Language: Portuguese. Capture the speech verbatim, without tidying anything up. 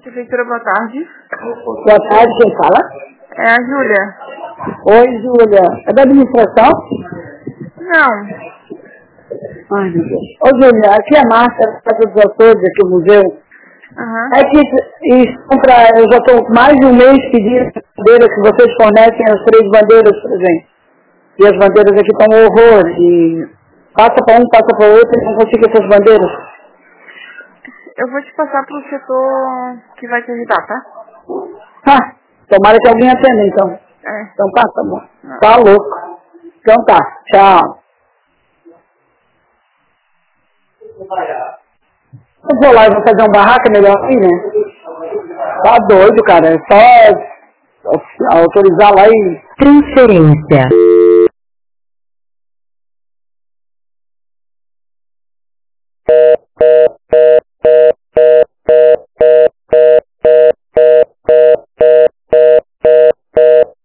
Prefeitura, boa tarde. Boa tarde, quem fala? É a Júlia. Oi, Júlia. É da administração? Não. Ai, meu Deus. Ô, Júlia, aqui é a Márcia, da Casa dos Autores, aqui no museu. Uhum. É que estão pra, eu já estou mais de um mês pedindo bandeiras que vocês fornecem as três bandeiras pra gente. E as bandeiras aqui estão um horror. E passa para um, passa para outro e não consigo essas bandeiras. Eu vou te passar pro setor que vai te ajudar, tá? Ah, tomara que alguém atenda, então. É. Então tá, tá bom. Não. Tá louco. Então tá, tchau. Eu vou lá e vou fazer um barraco melhor assim, né? Tá doido, cara. É só autorizar lá e... Transferência.